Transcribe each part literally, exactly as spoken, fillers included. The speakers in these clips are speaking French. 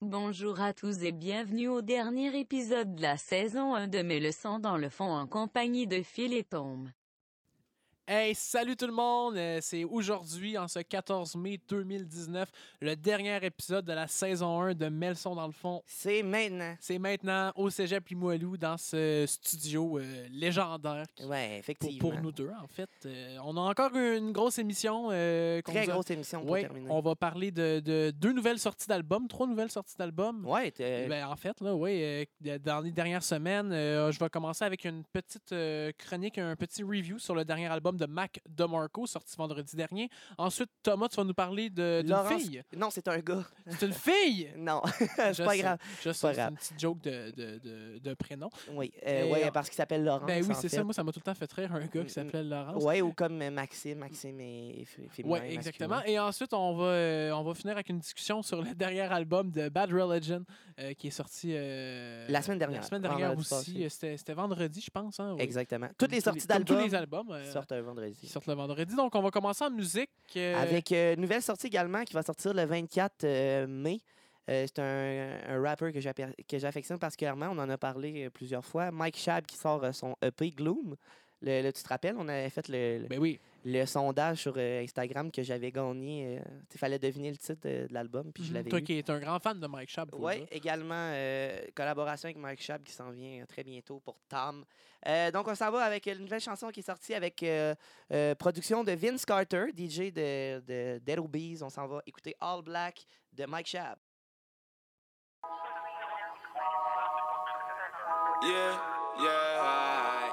Bonjour à tous et bienvenue au dernier épisode de la saison un de Mes leçons dans le fond en compagnie de Phil et Tom. Hey, salut tout le monde! Euh, c'est aujourd'hui, en ce quatorze mai deux mille dix-neuf, le dernier épisode de la saison un de Melson dans le fond. C'est maintenant. C'est maintenant au Cégep Limoilou, dans ce studio euh, légendaire. qui- Ouais, Pour, effectivement. pour nous deux, en fait. Euh, on a encore une grosse émission. Euh, qu'on Très vous a- grosse émission pour Ouais, terminer. on va parler de, de deux nouvelles sorties d'albums, trois nouvelles sorties d'albums. Ouais, t'es- Ben, en fait, là, oui, euh, dans les dernières semaines, euh, je vais commencer avec une petite euh, chronique, un petit review sur le dernier album de Mac DeMarco, sorti vendredi dernier. Ensuite, Thomas, tu vas nous parler de, d'une Laurence- fille. Non, c'est un gars. C'est une fille! Non, Je c'est pas sais, grave. je sais, pas c'est grave. une petite joke de, de, de, de prénom. Oui, euh, Et, ouais, euh, parce qu'il s'appelle Laurent. Ben oui, en c'est fait. ça. Moi, ça m'a tout le temps fait rire, un gars qui s'appelait Laurence. Ouais, ou comme euh, Maxime. Maxime est f- féminin. Oui, exactement. masculin. Et ensuite, on va, euh, on va finir avec une discussion sur le dernier album de Bad Religion euh, qui est sorti euh, La semaine dernière. La semaine dernière Vendredi aussi. passé. Euh, C'était, c'était vendredi, je pense. Hein, oui. Exactement. Comme Toutes les tous sorties comme tous d'albums les albums euh, sortent un vendredi. qui sortent le vendredi. Donc, on va commencer en musique. euh, Avec euh, une nouvelle sortie également qui va sortir le vingt-quatre euh, mai. Euh, c'est un, un rapper que, j'appé- que j'affectionne particulièrement. On en a parlé euh, plusieurs fois. Mike Shab qui sort euh, son E P Gloom. Le, le- tu te rappelles, on avait fait le, le, Ben oui. le sondage sur euh, Instagram que j'avais gagné. Il fallait deviner le titre de, de l'album, puis je Mhm. l'avais Toi eu. qui es un grand fan de Mike Schaab. faut le Oui, dire. également euh, collaboration avec Mike Shab qui s'en vient euh, très bientôt pour Tom. Euh, donc, on s'en va avec une nouvelle chanson qui est sortie avec euh, euh, production de Vince Carter, D J de, de Dead Obies. On s'en va écouter All Black de Mike Shab. Yeah, yeah,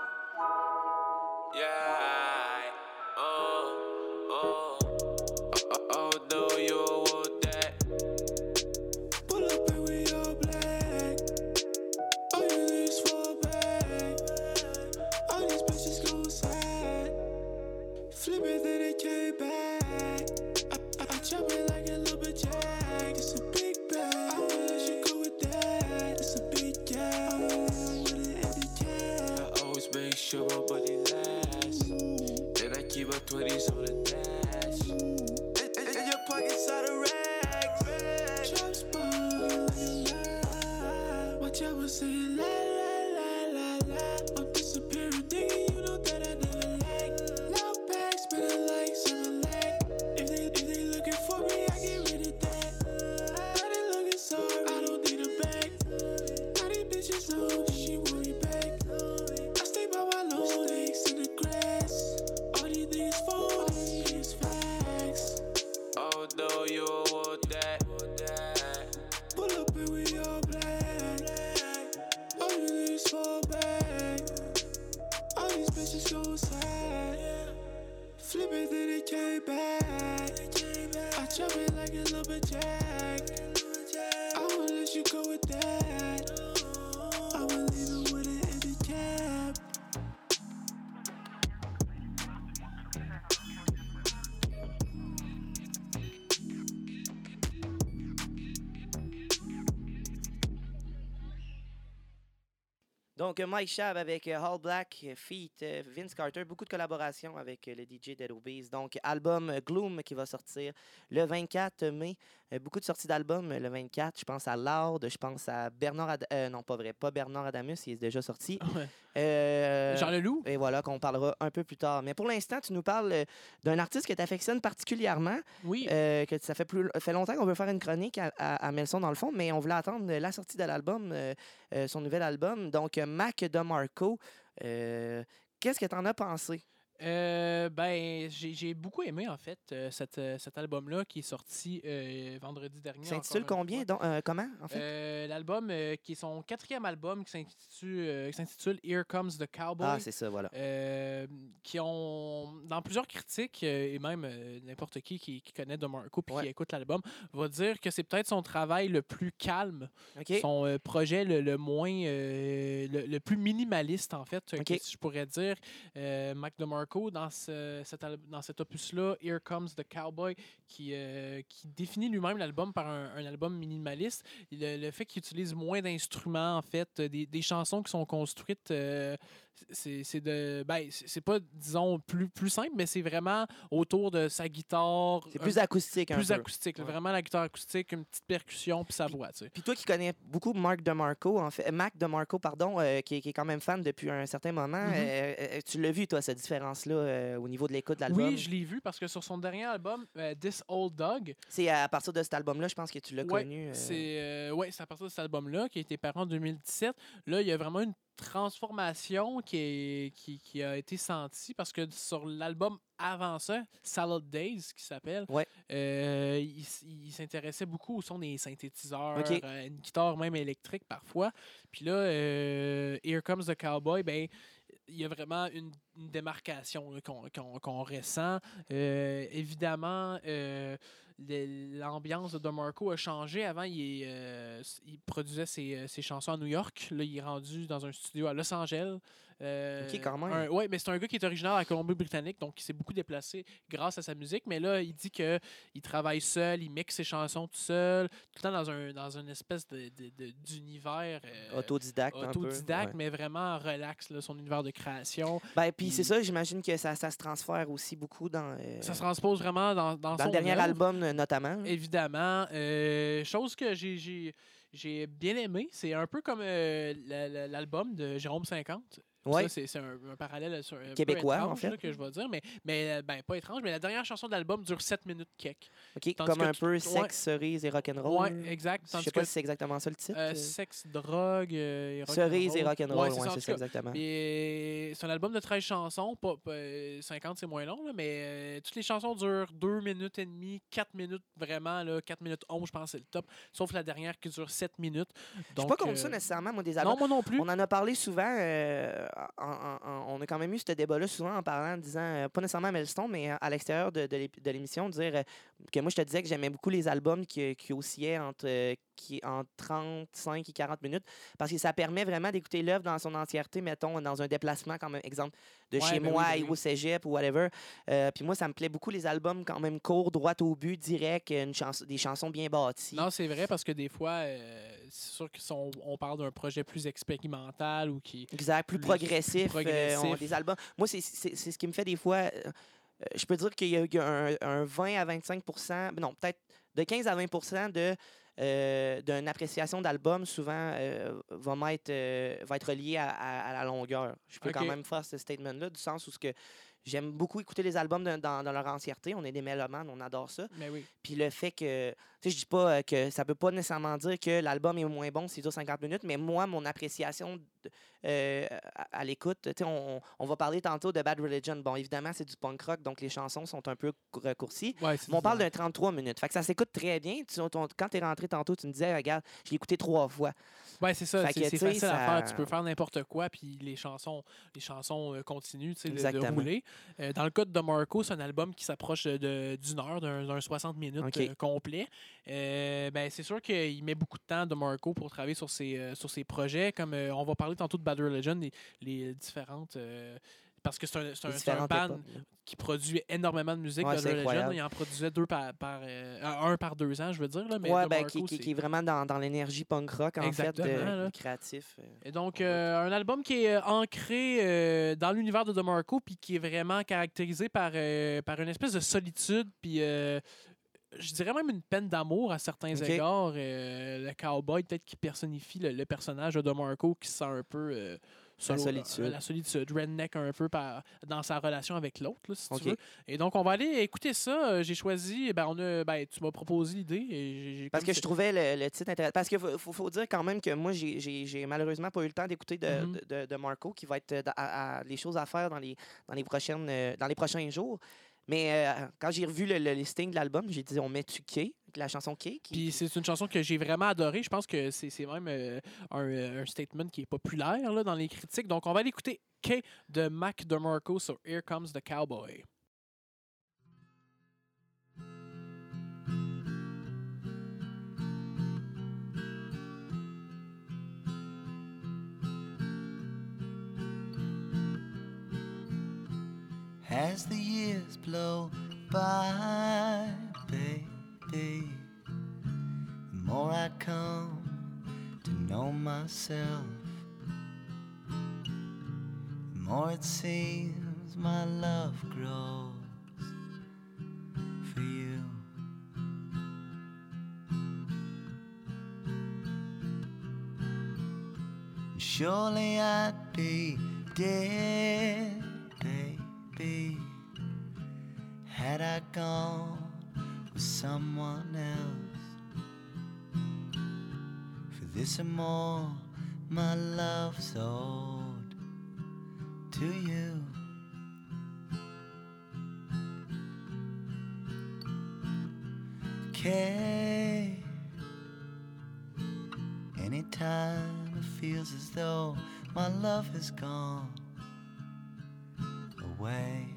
yeah, uh, uh, oh, oh, do you want that? Pull up and we all black. All you need is fall back. All these bitches go sad. Flip it, then they came back. I, I, I chop it like a little bit jack. It's a big bag. I wanna let you go with that. It's a big gap. I wanna with an empty cap. I always make sure my body lasts. Then I keep my twenties on the dash. And, and, and your pockets are the rags. Trap spot like a lie. Watch out, we're saying la la la la la. I'm disappearing, nigga. You know that I never lag. Loud bags, spinning like seven lag. If they if they looking for me, I get rid of that. I ain't looking sorry, I don't need a bag. Now these bitches know she want me back. I stay by my low stakes in the grass. All these niggas phone, all these niggas facts. Oh no, you don't want that. Pull up and we all black. All you niggas fall back. All these bitches go sad. Flip it, then it came back. I chop it like a little bit jack. I wanna let you go with that. I will leave it with an empty cap. Donc, euh, Mike Shab avec euh, All Black, euh, feat. euh, Vince Carter. Beaucoup de collaborations avec euh, le D J Dead Obies. Donc, album euh, Gloom qui va sortir le vingt-quatre mai. Euh, beaucoup de sorties d'albums euh, le vingt-quatre. Je pense à Loud, je pense à Bernard... Ad- euh, non, pas vrai, pas Bernard Adamus, il est déjà sorti. Ouais. Euh, Jean Leloup. Et voilà, qu'on parlera un peu plus tard. Mais pour l'instant, tu nous parles euh, d'un artiste que tu affectionnes particulièrement, Oui. euh, que ça fait, plus, fait longtemps qu'on veut faire une chronique à, à, à Melson dans le fond, mais on voulait attendre la sortie de l'album, euh, euh, son nouvel album. Donc, euh, Mac DeMarco, euh, qu'est-ce que tu en as pensé? Euh, ben, j'ai, j'ai beaucoup aimé, en fait, euh, cet, euh, cet album-là qui est sorti euh, vendredi dernier. Ça s'intitule encore une combien? fois. Donc, euh, comment, en fait? Euh, l'album euh, qui est son quatrième album qui s'intitule, euh, qui s'intitule Here Comes the Cowboy. Ah, c'est ça, voilà. Euh, qui ont, dans plusieurs critiques, euh, et même euh, n'importe qui qui, qui connaît DeMarco et Ouais. qui écoute l'album, va dire que c'est peut-être son travail le plus calme, OK. son euh, projet le, le moins, euh, le, le plus minimaliste, en fait, OK. que je pourrais dire. Euh, Mac DeMarco DeMarco dans, ce, cet, al- dans cet opus-là, Here Comes the Cowboy, qui, euh, qui définit lui-même l'album par un, un album minimaliste. Le, le fait qu'il utilise moins d'instruments, en fait, des, des chansons qui sont construites, euh, c'est, c'est de. Ben, c'est c'est pas, disons, plus, plus simple, mais c'est vraiment autour de sa guitare. C'est un- plus acoustique un plus peu. acoustique. là, Ouais. Vraiment la guitare acoustique, une petite percussion, puis sa voix, tu sais. Puis toi qui connais beaucoup Mark DeMarco, en fait, Mac DeMarco, pardon, euh, qui, est- qui est quand même fan depuis un certain moment, Mhm. euh, euh, tu l'as vu, toi, cette différence-là, euh, au niveau de l'écoute de l'album? Oui, je l'ai vu parce que sur son dernier album, euh, This Old Dog, C'est à partir de cet album-là, je pense que tu l'as Ouais, connu. euh, c'est euh, ouais, c'est à partir de cet album-là qui a été paru en deux mille dix-sept. Là, il y a vraiment une transformation qui, est, qui, qui a été sentie parce que sur l'album avant ça, Salad Days, qui s'appelle, Ouais. euh, il, s- il s'intéressait beaucoup au son des synthétiseurs, Ok. euh, une guitare même électrique parfois. Puis là, euh, Here Comes the Cowboy, ben il y a vraiment une, une démarcation là, qu'on qu'on- qu'on ressent. Euh, évidemment, euh, le- l'ambiance de DeMarco a changé. Avant, il, est, euh, il produisait ses, euh, ses chansons à New York. Là, il est rendu dans un studio à Los Angeles. Euh, Ok, quand même. un- ouais, mais c'est un gars qui est originaire de la Colombie-Britannique, donc il s'est beaucoup déplacé grâce à sa musique. Mais là, il dit que il travaille seul, il mixe ses chansons tout seul, tout le temps dans, un, dans une espèce de, de- de- d'univers euh, Autodidacte, un peu. autodidacte, Ouais. mais vraiment relax, là, son univers de création. Ben, puis c'est Puis- ça, j'imagine que ça, ça se transfère aussi beaucoup dans, euh, Ça se transpose vraiment dans, dans, dans son le dernier œuvre. album, euh, notamment. Évidemment. Euh, chose que j'ai, j'ai, j'ai bien aimé, c'est un peu comme euh, la- la- l'album de Jérôme cinquante. Ouais. Ça, c'est, c'est un, un parallèle sur, un Québécois, peu étrange, en fait. là, que je vais dire, mais, mais euh, ben, pas étrange, mais la dernière chanson de l'album dure sept minutes quelques. OK, Tandis comme que un tu- peu ouais. sexe, cerise et rock'n'roll. Ouais, exact. Je Tandis sais pas que si c'est exactement ça le titre. euh, euh. sexe, drogue euh, et Cerise et rock'n'roll, Ouais, ouais, c'est ça, en c'est tout ça cas. exactement. Et c'est un album de treize chansons, pas, pas- euh, cinquante c'est moins long, là, mais euh, toutes les chansons durent deux minutes et demie, quatre minutes vraiment, là, quatre minutes onze, je pense c'est le top, sauf la dernière qui dure sept minutes. Je suis Donc, pas contre ça euh, nécessairement, moi, des albums. Non, moi non plus. On en a parlé souvent, euh, en- en- en- on a quand même eu ce débat-là souvent en parlant, en disant, euh, pas nécessairement à Melstone, mais à l'extérieur de, de l'ép- de l'émission, dire euh, que moi, je te disais que j'aimais beaucoup les albums qui, qui oscillaient entre, euh, qui, entre trente-cinq et quarante minutes, parce que ça permet vraiment d'écouter l'œuvre dans son entièreté, mettons, dans un déplacement, comme exemple, de Ouais, chez ben moi oui, ben et oui. au cégep ou whatever. Euh, puis moi, ça me plaît beaucoup les albums quand même courts, droit au but, direct, une chanson, des chansons bien bâties. Non, c'est vrai parce que des fois, euh, c'est sûr qu'on on parle d'un projet plus expérimental ou qui. Exact, plus plus progressif. progressif. euh, on- des albums. Moi, c'est c'est- c'est ce qui me fait des fois. euh, euh, je peux dire qu'il y a, il y a un, un vingt à vingt-cinq non, peut-être de quinze à vingt de. Euh, d'une appréciation d'album, souvent, euh, va, m'être, euh, va être relié à, à- à la longueur. Je peux Ok. quand même faire ce statement-là, du sens où ce que j'aime beaucoup écouter les albums de- dans, dans leur entièreté. On est des mélomanes, on adore ça. Mais oui. Puis le fait que, tu sais, je dis pas euh, que ça peut pas nécessairement dire que l'album est moins bon s'il dure cinquante minutes, mais moi, mon appréciation de- euh, à, à l'écoute, tu sais, on, on va parler tantôt de Bad Religion. Bon, évidemment, c'est du punk rock, donc les chansons sont un peu raccourcies. Ouais, c'est Mais on parle ça. d'un trente-trois minutes. Fait que ça s'écoute très bien. Tu- ton- quand tu es rentré tantôt, tu me disais, regarde, je l'ai écouté trois fois. Ouais, c'est ça. Fait C'est que, c'est tu sais, facile à ça- faire. Tu peux faire n'importe quoi, puis les chansons, les chansons euh, continuent tu sais, de, de Exactement. rouler. Euh, dans le cas de Marco, c'est un album qui s'approche de- de- d'une heure, d'un d'un soixante minutes Ok. euh, complet. Euh, ben, c'est sûr qu'il met beaucoup de temps de Marco pour travailler sur ses, euh, sur ses projets. Comme euh, on va parler tantôt de Bad Religion, les, les différentes. euh, parce que c'est un, c'est un, Les c'est un différentes band époques, là. qui produit énormément de musique. Ouais, Bad c'est Religion, incroyable. il en produisait deux par, par euh, un par deux ans, je veux dire. Là, mais Ouais, de ben, Marco, qui, qui- c'est- qui est vraiment dans, dans l'énergie punk rock, en Exactement, fait, de, là. du créatif. euh. Et donc, On va euh, un album qui est euh, ancré euh, dans l'univers de DeMarco, puis qui est vraiment caractérisé par, euh, par une espèce de solitude, puis euh, je dirais même une peine d'amour à certains Ok. égards. Euh, le cowboy, peut-être qui personnifie le, le personnage de DeMarco, qui se sent un peu. euh, solo- solitude. euh, la solitude, redneck un peu par, dans sa relation avec l'autre, là, si Ok. tu veux. Et donc, on va aller écouter ça. Euh, J'ai choisi, ben, on a, ben, tu m'as proposé l'idée. et j'ai- j'ai Parce comme que fait- je trouvais le, le titre intéressant. Parce qu'il faut, faut, faut dire quand même que moi, j'ai- j'ai j'ai malheureusement pas eu le temps d'écouter de, Mhm. de, de- de Marco, qui va être euh, à- à- les choses à faire dans les, dans les, prochaines, euh, dans les prochains jours. Mais euh, quand j'ai revu le, le listing de l'album, j'ai dit on met tu Kay, la chanson Kay. Qui, Puis c'est une chanson que j'ai vraiment adorée. Je pense que c'est c'est même euh, un, euh, un statement qui est populaire là, dans les critiques. Donc, on va aller écouter K de Mac DeMarco sur Here Comes the Cowboy. as the years blow by, baby, the more I come to know myself, the more it seems my love grows for you. Surely I'd be dead, baby, had I gone with someone else. For this and more, my love's owed to you. Okay, anytime it feels as though my love has gone away.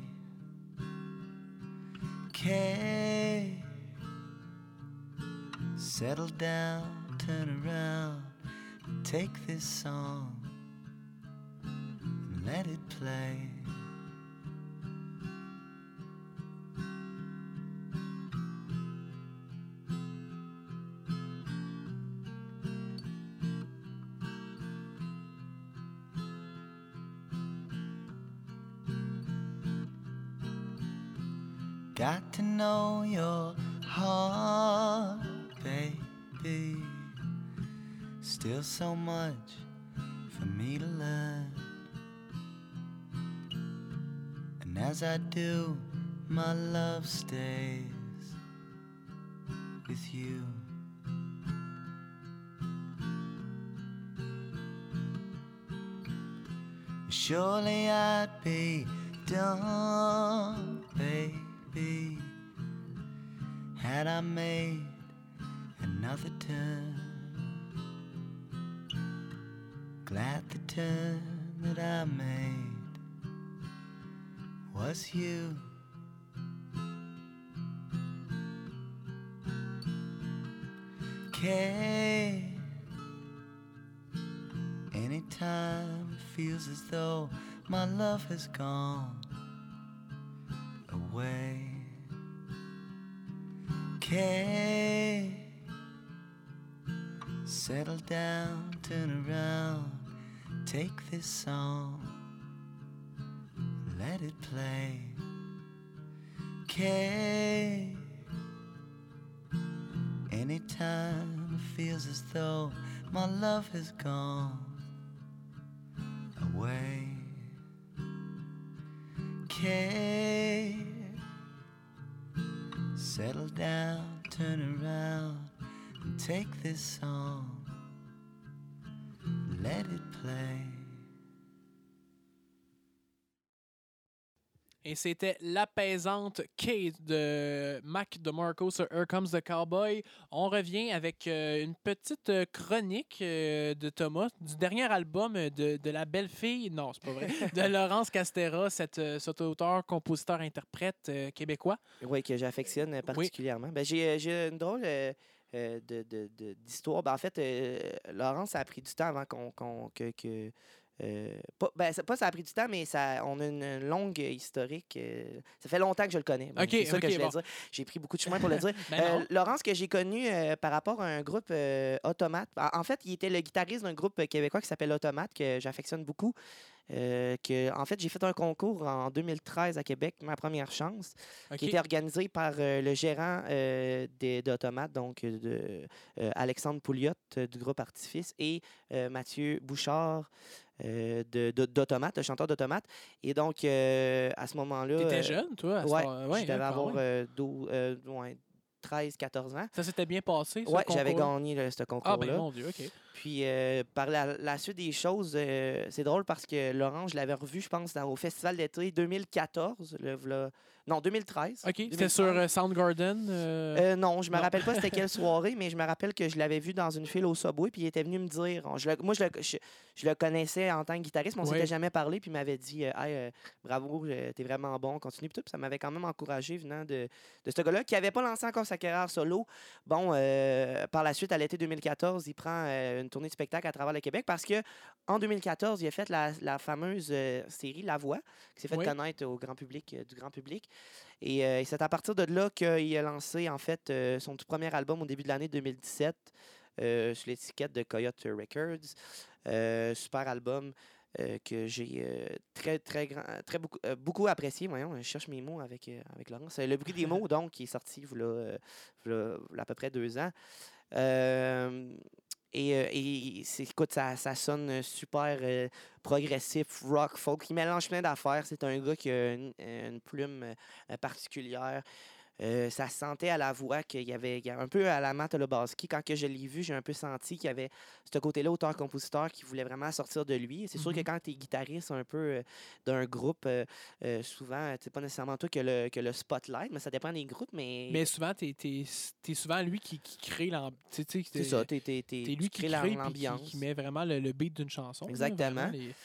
Okay, settle down, turn around, take this song and let it play. Got to know your heart, baby. Still so much for me to learn. And as I do, my love stays with you. Surely I'd be done, baby, had I made another turn. Glad the turn that I made was you. Okay, anytime it feels as though my love has gone away. Okay, settle down, turn around, take this song, let it play. Okay, anytime it feels as though my love has gone away. Okay, settle down, turn around, and take this song, let it play. Et c'était l'apaisante Kate de Mac DeMarco sur Here Comes the Cowboy. On revient avec euh, une petite euh, chronique euh, de Thomas du dernier album de, de la belle-fille, non, c'est pas vrai, de Laurence Castera, cette, euh, cet auteur, compositeur, interprète euh, québécois. Oui, que j'affectionne particulièrement. Oui. Ben, j'ai, j'ai une drôle euh, euh, de, de, de, d'histoire. Ben, en fait, euh, Laurence, ça a pris du temps avant qu'on, qu'on, que... que Euh, pas, ben, ça, pas ça a pris du temps, mais ça, on a une longue historique. Euh, ça fait longtemps que je le connais. Bon, okay, c'est ça okay, que je voulais bon. dire. J'ai pris beaucoup de chemin pour le dire. ben euh, Laurence, que j'ai connu euh, par rapport à un groupe euh, Automate. En, en fait, il était le guitariste d'un groupe québécois qui s'appelle Automate, que j'affectionne beaucoup. Euh, que, en fait, j'ai fait un concours en deux mille treize à Québec, ma première chance, okay. qui était organisé par euh, le gérant euh, d'Automate, donc de, euh, Alexandre Pouliot euh, du groupe Artifice et euh, Mathieu Bouchard euh, de, de, d'Automate, le chanteur d'Automate. Et donc, euh, à ce moment-là... Tu étais euh, jeune, toi? Oui, ouais, je devais hein, avoir euh, douze, euh, ouais, treize quatorze ans. Ça s'était bien passé, ce Oui, j'avais gagné là, ce concours-là. Ah, ben mon Dieu, OK. Puis, euh, par la, la suite des choses, euh, c'est drôle parce que Laurent, je l'avais revu, je pense, dans, au Festival d'été deux mille quatorze. Le, le, Non, deux mille treize. OK, c'était deux mille treize. sur euh, Soundgarden. euh, Euh, non, je me Non. rappelle pas c'était quelle soirée, mais je me rappelle que je l'avais vu dans une file au Subway, puis il était venu me dire. on- je le- moi, je le, je, je le connaissais en tant que guitariste, mais on Ouais. s'était jamais parlé, puis il m'avait dit euh, Hey, euh, bravo, euh, t'es vraiment bon, continue. Puis tout, puis ça m'avait quand même encouragé venant de, de ce gars-là, qui avait pas lancé encore sa carrière solo. Bon, euh, par la suite, à l'été deux mille quatorze, il prend euh, une tournée de spectacle à travers le Québec parce que en deux mille quatorze, il a fait la, la fameuse euh, série La Voix, qui s'est fait Oui. connaître au grand public, euh, du grand public. Et, euh, et c'est à partir de là qu'il a lancé en fait euh, son tout premier album au début de l'année deux mille dix-sept euh, sur l'étiquette de Coyote Records. Euh, super album euh, que j'ai euh, très très grand, très beaucoup, euh, beaucoup apprécié. Voyons, je cherche mes mots avec, euh, avec Laurence. Euh, Le bruit des mots, donc, qui est sorti il y a, euh, v'là- v'là à peu près deux ans. Euh, et, euh, et c'est- écoute, ça, ça sonne super euh, progressif, rock, folk. Il mélange plein d'affaires. C'est un gars qui a une, une plume euh, particulière. Euh, ça se sentait à la voix qu'il y avait, il y avait un peu à la Matt Lobaski. Quand que je l'ai vu, j'ai un peu senti qu'il y avait ce côté-là, auteur-compositeur, qui voulait vraiment sortir de lui. C'est sûr que Mhm. quand tu es guitariste un peu euh, d'un groupe, euh, euh, souvent, c'est pas nécessairement toi que le, que le spotlight, mais ça dépend des groupes. Mais, Mais souvent, t'es es, souvent lui qui, qui crée l'ambiance. c'est ça, t'es, t'es, t'es, C'est tu lui qui crées la- crée puis qui, l'ambiance. qui met vraiment le, le beat d'une chanson. là, Exactement. vraiment, les-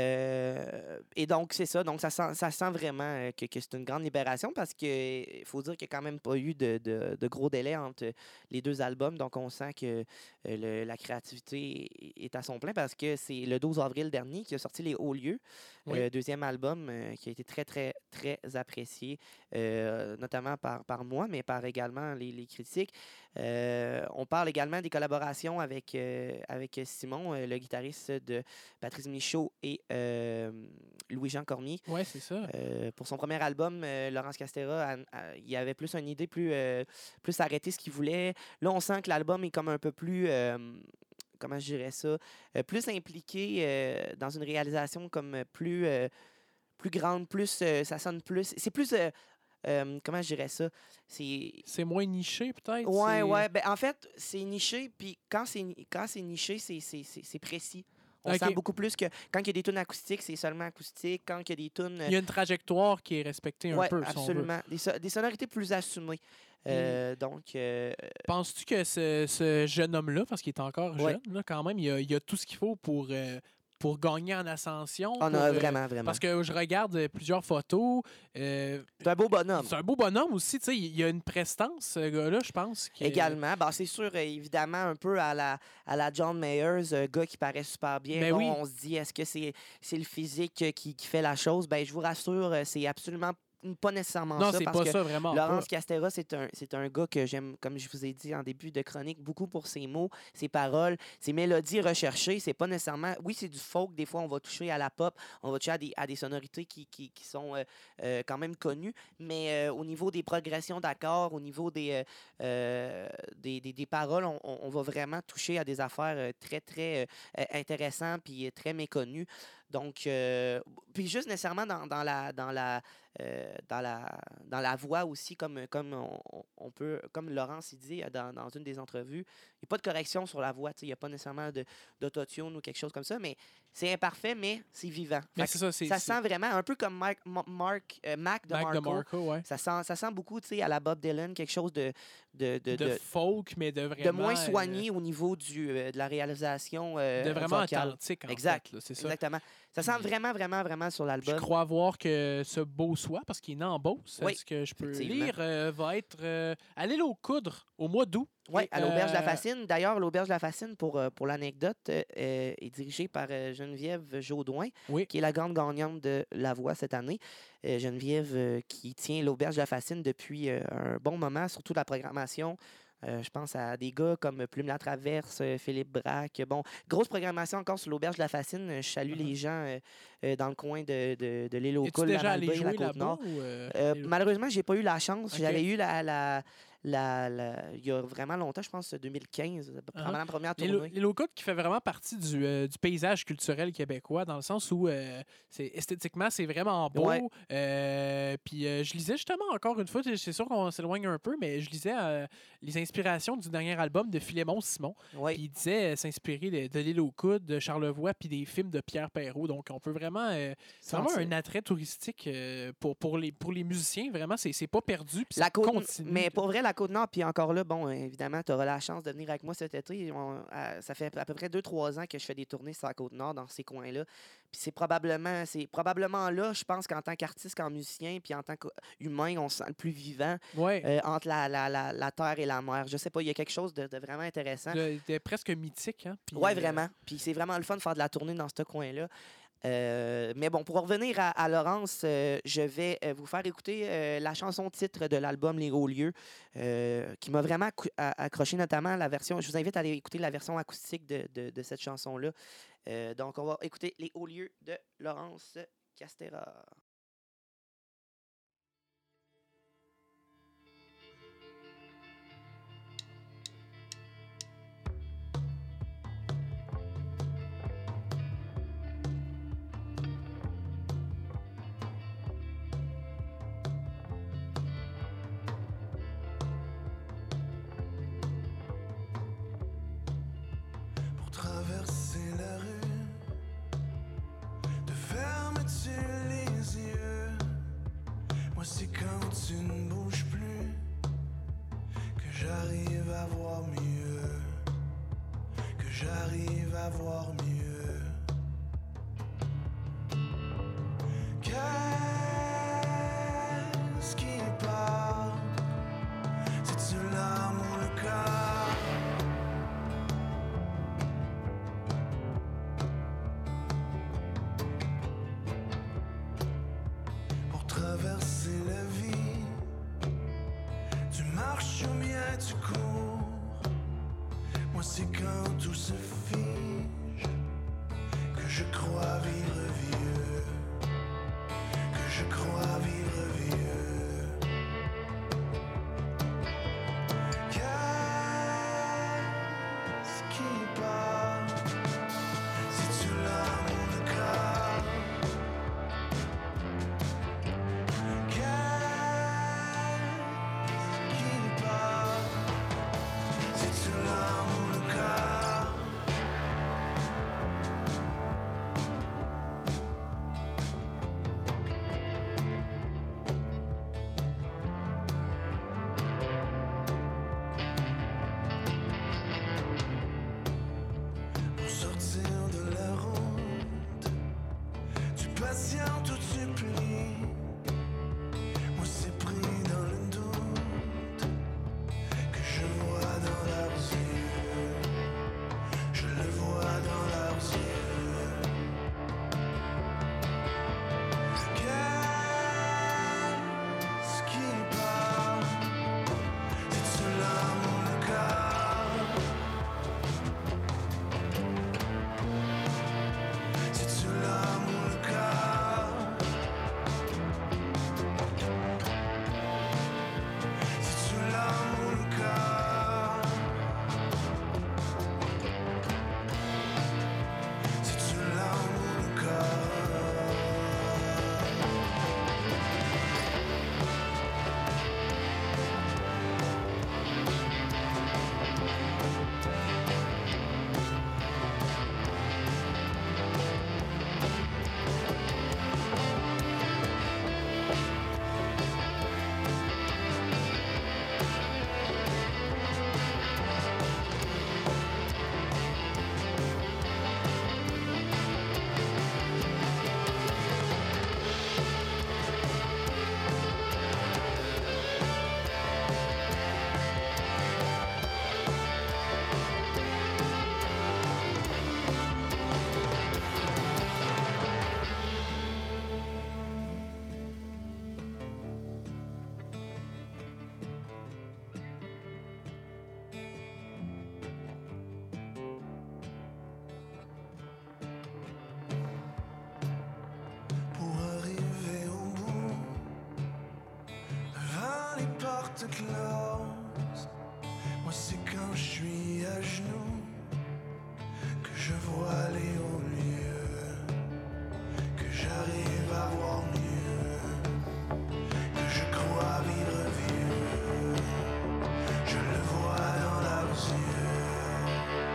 Euh, et donc, c'est ça. Donc, ça sent, ça sent vraiment euh, que, que c'est une grande libération parce qu'il faut dire qu'il n'y a quand même pas eu de, de- de gros délai entre les deux albums. Donc, on sent que euh, le- la créativité est- est à son plein parce que c'est le douze avril dernier qu'il a sorti Les Hauts Lieux, Oui. euh, deuxième album euh, qui a été très, très, très apprécié, euh, notamment par, par moi, mais par également les, les critiques. Euh, on parle également des collaborations avec, euh, avec Simon, euh, le guitariste de Patrice Michaud et euh, Louis-Jean Cormier. Ouais, c'est ça. Euh, pour son premier album, euh, Laurence Castera, a- a- il avait plus une idée, plus, euh, plus arrêter ce qu'il voulait. Là, on sent que l'album est comme un peu plus, euh, comment je dirais ça, euh, plus impliqué euh, dans une réalisation comme euh, plus, euh, plus grande, plus, euh, ça sonne plus, c'est plus, euh, euh, comment je dirais ça, c'est... C'est moins niché, peut-être. Ouais, c'est- ouais. Ben, en fait, c'est niché, puis quand c'est ni- quand c'est niché, c'est- c'est c'est- c'est précis. On Ok. sent beaucoup plus que quand il y a des tunes acoustiques, c'est seulement acoustique. Quand il y a des tunes. Il y a une trajectoire qui est respectée un ouais, peu, si on veut. absolument. Des, so- des sonorités plus assumées. Euh, donc, euh, Penses-tu que ce, ce jeune homme-là, parce qu'il est encore Ouais. jeune, là, quand même, il a, il a tout ce qu'il faut pour, euh, pour gagner en ascension? on pour, a euh, vraiment, vraiment. Parce que je regarde euh, plusieurs photos. euh, C'est un beau bonhomme. c'est un beau bonhomme aussi. Tu sais, il y a une prestance, ce gars-là, je pense. qui est- Également. Bah, c'est sûr, euh, évidemment, un peu à la, à la John Mayers, un gars qui paraît super bien. Ben Bon, oui. On se dit, est-ce que c'est c'est le physique euh, qui, qui fait la chose? Ben, je vous rassure, euh, c'est absolument pas nécessairement Non, ça. c'est parce pas que ça, vraiment. Laurence pas. Castera, c'est un, c'est un gars que j'aime, comme je vous ai dit en début de chronique, beaucoup pour ses mots, ses paroles, ses mélodies recherchées. C'est pas nécessairement... Oui, c'est du folk. Des fois, on va toucher à la pop, on va toucher à des, à des sonorités qui, qui, qui sont euh, euh, quand même connues. Mais euh, au niveau des progressions d'accords, au niveau des, euh, euh, des, des, des paroles, on, on- on va vraiment toucher à des affaires euh, très, très euh, intéressantes puis euh, très méconnues. Donc, euh, puis juste nécessairement dans, dans la... Dans la euh, dans, la, dans la voix aussi, comme, comme on, on peut, comme Laurence il dit dans, dans une des entrevues, il n'y a pas de correction sur la voix, tu sais, il n'y a pas nécessairement de- d'autotune ou quelque chose comme ça, mais c'est imparfait, mais c'est vivant. Mais Fait c'est que ça, c'est. ça c'est sent vraiment un peu comme Mark, Ma- Mark, euh, Mac de Mac Marco. DeMarco, ouais. Ça sent, ça sent beaucoup, tu sais, à la Bob Dylan, quelque chose de, de, de, De, de, folk, mais de vraiment. de moins euh, soigné au niveau du, euh, de la réalisation euh, de vraiment vocale. authentique, en Exact. fait, là, c'est ça. Exactement. Ça sent Puis- vraiment, vraiment, vraiment sur Je l'album. crois voir que ce Beausois, parce qu'il est né en Beauce, Oui, est-ce que je peux effectivement. lire, euh, va être euh, à l'île aux Coudres au mois d'août. Oui, Et, à l'Auberge de la euh, Fascine. D'ailleurs, l'Auberge de la Fascine, pour, euh, pour l'anecdote, euh, euh, est dirigée par euh, Geneviève Jaudoin, Oui. qui est la grande gagnante de La Voix cette année. Euh, Geneviève euh, qui tient l'Auberge de la Fascine depuis euh, un bon moment, surtout la programmation. Euh, je pense à des gars comme Plume la Traverse, euh, Philippe Braque. Bon, grosse programmation encore sur l'Auberge de la Fascine. Je salue Mhm. les gens euh, euh, dans le coin de, de, de l'île aux Es-tu Cols, la déjà allé Malbaie, la jouer là-bas? Côte-Nord. ou, euh, Euh, l'île aux- malheureusement, j'ai pas eu la chance. Ok. J'avais eu la, la, la, la- il y a vraiment longtemps, je pense deux mille quinze, pendant la première Les, tournée. lo- les low-cut qui fait vraiment partie du, euh, du paysage culturel québécois, dans le sens où euh, c'est, esthétiquement, c'est vraiment beau. Ouais. Euh, puis euh, je lisais justement, encore une fois, c'est sûr qu'on s'éloigne un peu, mais je lisais euh, les inspirations du dernier album de Philémon Simon. Ouais. Puis il disait euh, s'inspirer de, de l'île aux coudes, de Charlevoix, puis des films de Pierre Perrault. Donc on peut vraiment... euh, c'est vraiment Sentir. un attrait touristique euh, pour, pour, les, pour les musiciens. Vraiment, c'est, c'est pas perdu. Puis La ça côte, continue. mais pour vrai, la Côte-Nord, puis encore là, bon, euh, évidemment, tu auras la chance de venir avec moi cet été. On- à- ça fait à peu près deux trois ans que je fais des tournées sur la Côte-Nord, dans ces coins-là. Puis c'est probablement, c'est probablement là, je pense qu'en tant qu'artiste, qu'en musicien, puis en tant qu'humain, on se sent le plus vivant Ouais. euh, entre la, la, la, la terre et la mer. Je sais pas, il y a quelque chose de, de vraiment intéressant. De- de presque mythique. Hein? Puis, Oui, euh, vraiment. Puis c'est vraiment le fun de faire de la tournée dans ce coin-là. Euh, mais bon, pour revenir à, à Laurence, euh, je vais euh, vous faire écouter euh, la chanson titre de l'album Les Hauts Lieux, euh, qui m'a vraiment accou- a- accroché, notamment la version. Je vous invite à aller écouter la version acoustique de, de- de cette chanson-là. Euh, donc, on va écouter Les Hauts Lieux de Laurence Castera. Pour traverser la rue, te fermes-tu les yeux? Moi c'est quand tu ne bouges plus que j'arrive à voir mieux, que j'arrive à voir mieux. Qu'est-ce qui part? C'est-tu l'âme ou le corps? Pour traverser la vie, tu marches ou bien tu cours. Moi c'est quand tout se fige que je crois vivre vieux, que je crois vivre vieux. Qu'est-ce qui part? C'est-tu l'âme ou le corps? Qu'est-ce qui part? C'est-tu l'âme ou le corps? je vois les hauts lieux, que j'arrive à voir mieux, que je crois vivre vieux, je le vois dans leurs yeux.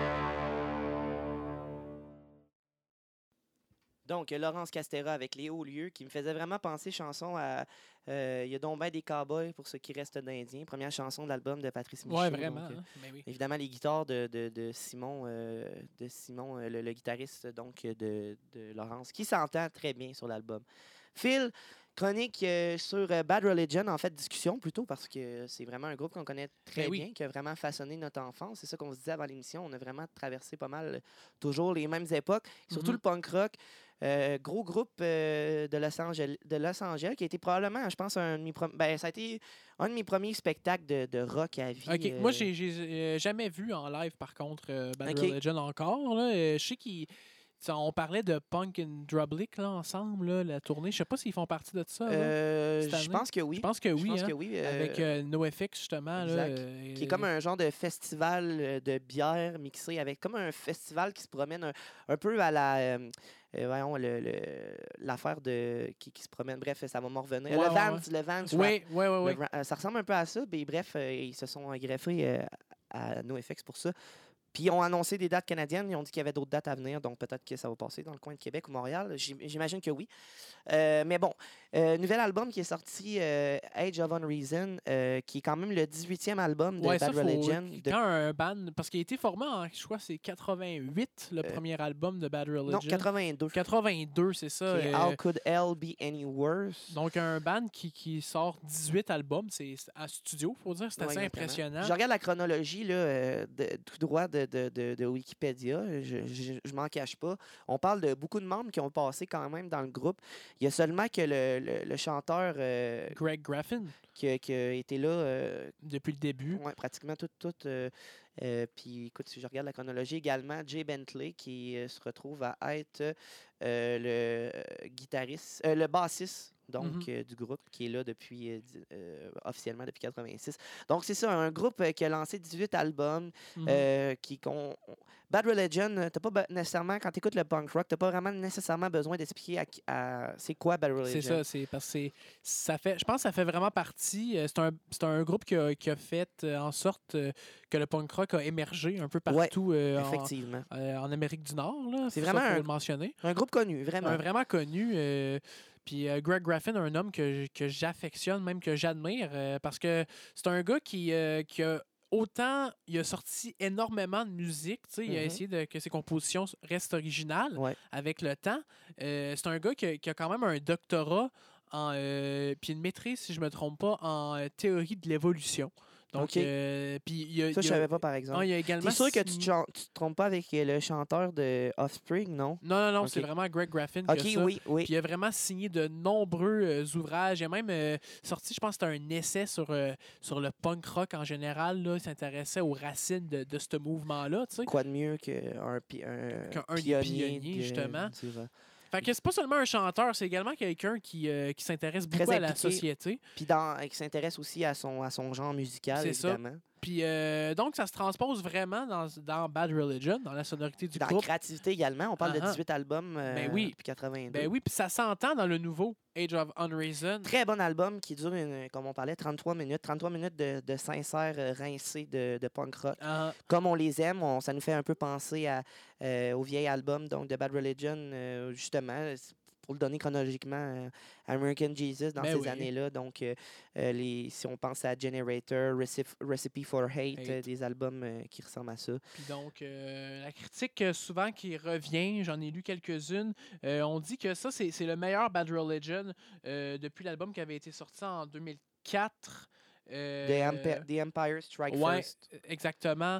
Donc, Laurence Castera avec Les Hauts Lieux, qui me faisait vraiment penser chanson à euh, Il y a donc ben des cowboys pour ceux qui restent d'Indiens. Première chanson de l'album de Patrice Michaud. Ouais, vraiment. donc, euh, hein. Ben oui. Évidemment, les guitares de, de, de Simon, euh, de Simon euh, le, le guitariste donc, de, de Laurence, qui s'entend très bien sur l'album. Phil, chronique euh, sur euh, Bad Religion, en fait, discussion plutôt, parce que c'est vraiment un groupe qu'on connaît très Ben oui. bien, qui a vraiment façonné notre enfance. C'est ça qu'on se disait avant l'émission. On a vraiment traversé pas mal, euh, toujours les mêmes époques, surtout Mhm. le punk rock. Euh, gros groupe euh, de, Los Angeles, de Los Angeles, qui a été probablement, je pense, un de mes, prom- ben, ça a été un de mes premiers spectacles de, de rock à vie. OK. euh, Moi, j'ai j'ai, euh, jamais vu en live, par contre, euh, Bad OK. Religion encore. Là. Euh, je sais qu'ils. tu sais, On parlait de Punk and Drublic là, ensemble, là, la tournée. Je sais pas s'ils font partie de ça. là. euh, cette je année? pense que oui. Je pense que oui. Je pense hein, que oui. euh, Avec euh, NoFX, justement. Là, exact. euh, qui est comme un genre de festival euh, de bière mixé avec comme un festival qui se promène un, un peu à la euh, euh, voyons le, le- l'affaire de qui, qui se promène, bref, ça va m'en revenir. Ouais, le ouais, Vans, le Vans Rap- Oui, oui, oui. le oui. Ra- euh, ça ressemble un peu à ça, mais bref, euh, ils se sont greffés euh, à NoFX pour ça. Puis ils ont annoncé des dates canadiennes, ils ont dit qu'il y avait d'autres dates à venir, donc peut-être que ça va passer dans le coin de Québec ou Montréal. J'im- J'imagine que oui. Euh, mais bon, euh, nouvel album qui est sorti, euh, Age of Unreason, euh, qui est quand même le dix-huitième album de Ouais, ça, Bad faut- Religion. de- Quand un band. Parce qu'il a été formé en, je crois, c'est quatre-vingt-huit, le Euh, premier album de Bad Religion. Non, quatre-vingt-deux. quatre-vingt-deux, c'est ça. Qui est euh, How Could Hell Be Any Worse? Donc, un band qui, qui sort dix-huit albums, c'est c'est à studio, faut dire. C'est Ouais, assez exactement. impressionnant. Je regarde la chronologie là, euh, de- tout droit de, de, de, de Wikipédia. Je, je, je m'en cache pas. On parle de beaucoup de membres qui ont passé quand même dans le groupe. Il y a seulement que le, le, le chanteur euh, Greg Graffin, qui, a- qui a été là euh, depuis le début. ouais, pratiquement tout. tout euh, euh, puis écoute, si je regarde la chronologie également, Jay Bentley qui euh, se retrouve à être euh, le guitariste, euh, le bassiste donc Mhm. euh, du groupe qui est là depuis euh, di- euh, officiellement depuis quatre-vingt-six. Donc c'est ça, un groupe euh, qui a lancé dix-huit albums, Mhm. euh, qui qu'on- Bad Religion, euh, t'as pas be- nécessairement quand tu écoutes le punk rock, t'as pas vraiment nécessairement besoin d'expliquer à, qui- à- c'est quoi Bad Religion. C'est ça, c'est parce que c'est- ça fait, je pense que ça fait vraiment partie. euh, C'est un, c'est un groupe qui a, qui a fait euh, en sorte euh, que le punk rock a émergé un peu Ouais, partout euh, en, Effectivement. euh, en Amérique du Nord. là. C'est Ça, vraiment faut un- le mentionner. Un groupe connu, vraiment. Un vraiment connu. euh, Puis euh, Greg Graffin, un homme que, j- que j'affectionne, même que j'admire, euh, parce que c'est un gars qui, euh, qui a autant, il a sorti énormément de musique, tu sais, il a Mhm. essayé de, que ses compositions restent originales Ouais. avec le temps. Euh, c'est un gars qui a, qui a quand même un doctorat en, euh, puis une maîtrise, si je me trompe pas, en euh, théorie de l'évolution. Donc, Ok. euh, puis il y a, Ça, il je y a- savais pas, par exemple. ah, il y a également T'es sûr que tu te, signé- chan- tu te trompes pas avec euh, le chanteur de Offspring, non? Non, non, non, Ok. c'est vraiment Greg Graffin qui Ok, a ça. oui, oui. Puis il a vraiment signé de nombreux euh, ouvrages. Il a même euh, sorti, je pense, que c'était un essai sur, euh, sur le punk rock en général. Là. Il s'intéressait aux racines de, de ce mouvement-là. tu sais. Quoi de mieux qu'un pi- un Qu'un des pionnier, pionniers, de- justement. du rock. Fait que c'est pas seulement un chanteur, c'est également quelqu'un qui, euh, qui s'intéresse Très beaucoup à la impliqué. société. Puis dans, qui s'intéresse aussi à son, à son genre musical, C'est ça. évidemment. Puis euh, donc, ça se transpose vraiment dans, dans Bad Religion, dans la sonorité du Dans la groupe. créativité également. On parle de Ah, ah. dix-huit albums euh, Ben oui. puis quatre-vingt-deux. Ben oui, puis ça s'entend dans le nouveau Age of Unreason. Très bon album qui dure, une- comme on parlait, trente-trois minutes. trente-trois minutes de, de sincère euh, rincé de, de punk rock. Ah, Comme on les aime, on- ça nous fait un peu penser à, euh, au vieil album donc, de Bad Religion, euh, justement, c'est pour le donner chronologiquement, euh, American Jesus dans Ben ces oui. années-là. Donc, euh, euh, les, si on pense à Generator, Recip- Recipe for Hate, Hate. euh, des albums euh, qui ressemblent à ça. Puis donc, euh, la critique euh, souvent qui revient, j'en ai lu quelques-unes, euh, on dit que ça, c'est c'est le meilleur Bad Religion euh, depuis l'album qui avait été sorti en deux mille quatre. Euh, The, Empi- The Empire Strike ouais, First. exactement.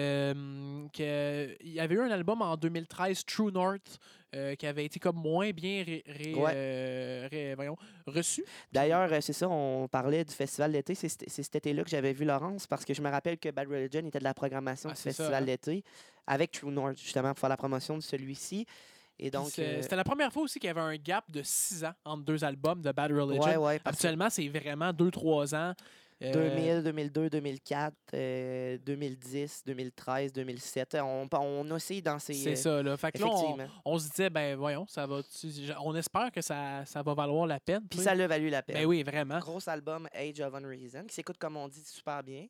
Euh, que- il y avait eu un album en deux mille treize, True North, euh, qui avait été comme moins bien ré- ré- Ouais. euh, ré- voyons, reçu. D'ailleurs, euh, c'est ça, on parlait du festival d'été. C'est cet c'est cet été-là que j'avais vu Laurence parce que je me rappelle que Bad Religion était de la programmation Ah, du c'est ça, festival hein. d'été avec True North, justement, pour faire la promotion de celui-ci. Et Puis donc. c'est- euh, C'était la première fois aussi qu'il y avait un gap de six ans entre deux albums de Bad Religion. ouais, ouais, parce que- Habituellement, c'est vraiment deux trois ans. Euh, deux mille, deux mille deux, deux mille quatre, euh, deux mille dix, deux mille treize, deux mille sept. On, on a essayé dans ces... C'est euh, ça, là. Fait que là, on, effectivement. on se disait, ben voyons, ça va. On espère que ça, ça va valoir la peine. Puis tu ça sais. l'a valu la peine. Ben oui, vraiment. Gros album Age of Unreason, qui s'écoute, comme on dit, super bien.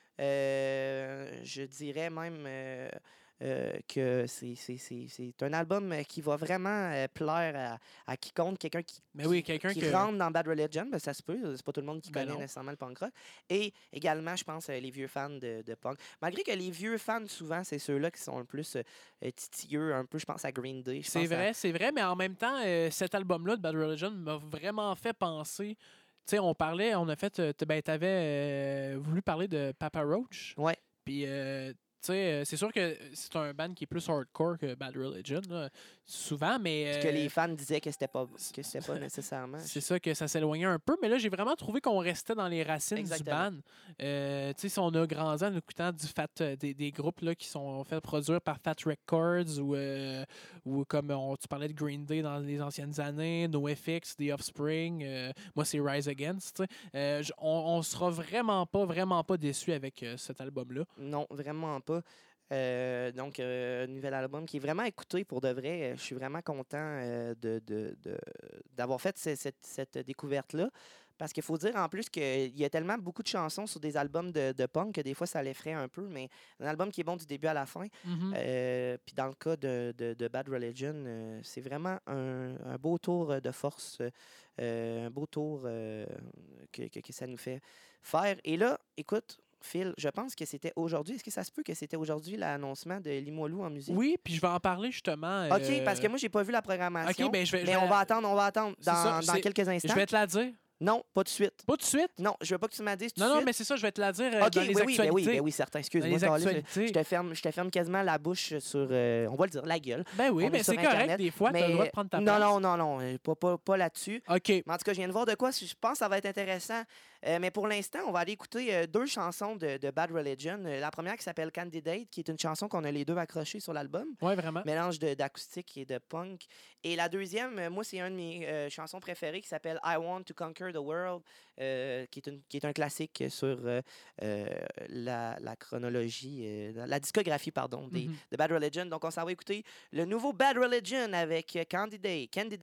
Euh, je dirais même euh, euh, que c'est, c'est, c'est, c'est un album qui va vraiment euh, plaire à, à quiconque, quelqu'un qui, Mais oui, qui- quelqu'un qui que- rentre dans Bad Religion, ben, ça se peut, c'est pas tout le monde qui Ben connaît non. nécessairement le punk rock. Et également, je pense, euh, les vieux fans de, de punk. Malgré que les vieux fans, souvent, c'est ceux-là qui sont le plus euh, titilleux, un peu, je pense à Green Day. je C'est pense à- vrai, c'est vrai, mais en même temps, euh, cet album-là de Bad Religion m'a vraiment fait penser. Tu sais, on parlait, on a fait. euh, t- Ben, t'avais euh, voulu parler de Papa Roach. Ouais. Puis, euh, tu sais, euh, c'est sûr que c'est un band qui est plus hardcore que Bad Religion, là, souvent, mais. Puis que euh, les fans disaient que c'était pas, que c'était pas nécessairement. C'est ça que ça s'éloignait un peu, mais là, j'ai vraiment trouvé qu'on restait dans les racines Exactement. du band. Euh, tu sais, si on a grandi en écoutant du fat, euh, des, des groupes là, qui sont faits produire par Fat Records ou, euh, ou comme on, tu parlais de Green Day dans les anciennes années, NoFX, The Offspring, euh, moi c'est Rise Against. tu sais. Euh, j- on, on sera vraiment pas, vraiment pas déçus avec euh, cet album-là. Non, vraiment pas. Euh, donc, euh, un nouvel album qui est vraiment écouté pour de vrai. Euh, Je suis vraiment content euh, de, de- de- d'avoir fait ce- cette, cette découverte-là. Parce qu'il faut dire en plus qu'il y a tellement beaucoup de chansons sur des albums de, de punk que des fois ça l'effraie un peu, mais un album qui est bon du début à la fin. Euh, Puis dans le cas de, de- de Bad Religion, euh, c'est vraiment un, un beau tour de force, euh, un beau tour euh, que, que- que ça nous fait faire. Et là, écoute, Phil, je pense que c'était aujourd'hui. Est-ce que ça se peut que c'était aujourd'hui l'annoncement de Limoilou en musique? Oui, puis je vais en parler justement. OK, euh, parce que moi, j'ai pas vu la programmation. OK, ben je vais. je mais vais- on va attendre, on va attendre C'est ça, dans, dans c'est- quelques instants. Je vais te la dire. Non, pas tout de suite. Pas tout de suite. Non, je veux pas que tu m'as dit tout de Non, non, suite. mais c'est ça, je vais te la dire euh, OK, dans les oui, oui, ben actualités. oui, ben oui, certain. Dans Excuse-moi, les Carlis, je, actualités. je te ferme, je te ferme quasiment la bouche sur, euh, on va le dire, la gueule. Ben oui, On est mais sur c'est correct. Internet, Des fois, tu as le droit de prendre ta non, place. non, non, non, euh, pas, pas, pas là-dessus. OK. Mais en tout cas, je viens de voir de quoi. Je pense que ça va être intéressant. Euh, mais pour l'instant, on va aller écouter euh, deux chansons de, de Bad Religion. Euh, la première qui s'appelle Candidate, qui est une chanson qu'on a les deux accrochées sur l'album. Ouais, vraiment. Mélange de- d'acoustique et de punk. Et la deuxième, euh, moi, c'est une de mes euh, chansons préférées qui s'appelle I Want to Conquer the World, euh, qui, est une, qui est un classique sur euh, euh, la, la chronologie, euh, la, la discographie, pardon, des, Mhm. de Bad Religion. Donc, on s'en va écouter le nouveau Bad Religion avec euh, Candidate. Candidate.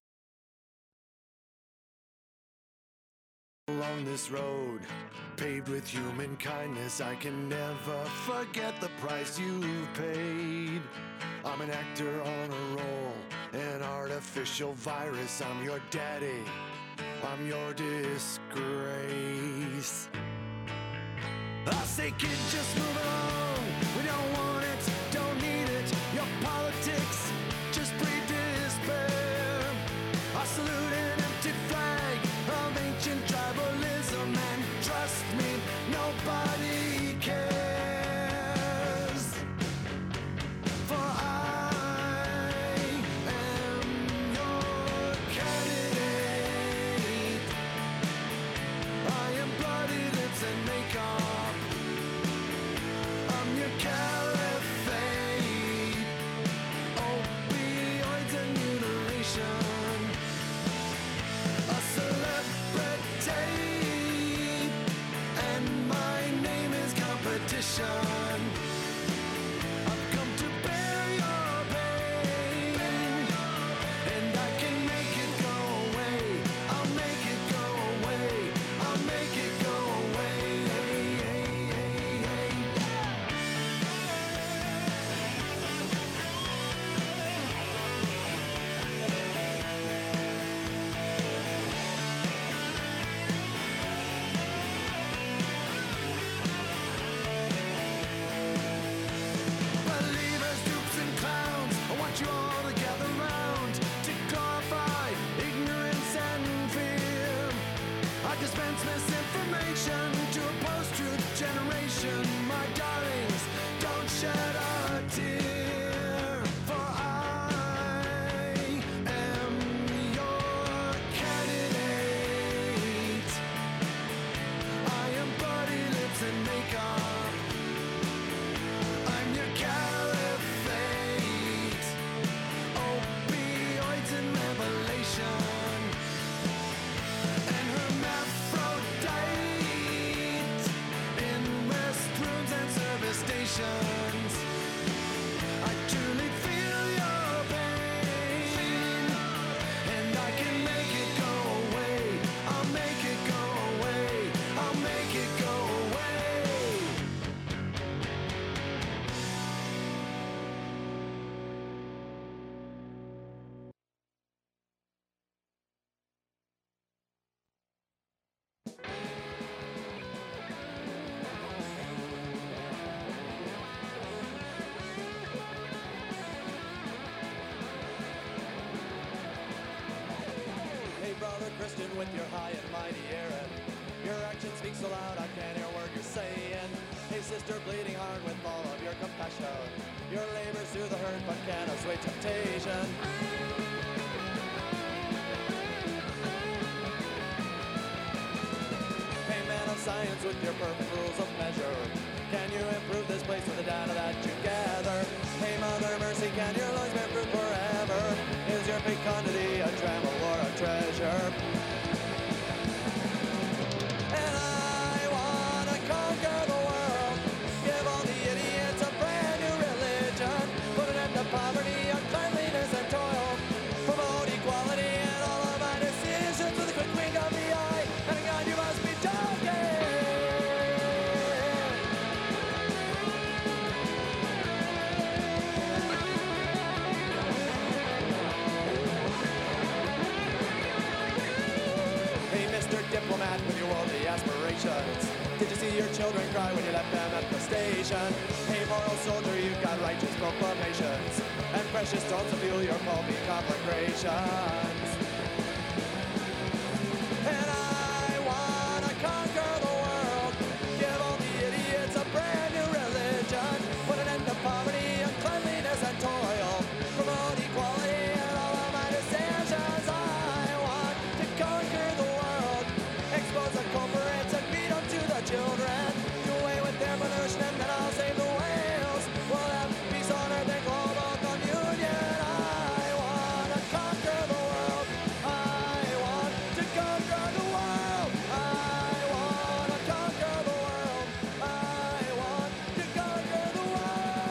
Along this road, paved with human kindness, I can never forget the price you've paid. I'm an actor on a roll, an artificial virus. I'm your daddy, I'm your disgrace. I say, kid, just move along. We don't want it, don't need it. Your politics just breed despair. I salute an empty flag of ancient tribalism, and trust me, nobody cares. For I am your candidate. I am bloody lips and makeup. I'm your caliber. with your high and mighty Aaron. Your action speaks so loud I can't hear a word you're saying. Hey sister, bleeding heart with all of your compassion. Your labors through the hurt but can't assuage temptation. Hey man of science with your perfect rules of measure. Can you improve this place with the data that you gather? Hey Mother Mercy, can your lungs bear fruit forever? Is your fecundity a trammel or a treasure? And I wanna conquer the world. Give all the idiots a brand new religion. Put an end to poverty, uncleanliness and toil. Promote equality in all of my decisions with a quick wink of the eye. And God, you must be joking. Hey, Mister Diplomat with your worldly aspirations. Did you see your children cry when you left them at the station? Hey, moral soldier, you've got righteous proclamations and precious stones to fuel your pulpy conflagrations. And I wanna conquer the world. Give all the idiots a brand new religion. Put an end to poverty, uncleanliness and toil. Promote equality in all of my decisions. I want to conquer the world. Expose the culprits and feed them to the children. Do away with their pollution and then I'll save the whales. We'll have peace on earth and global communion. I want to conquer the world. I want to conquer the world. I want to conquer the world. I want to conquer the world.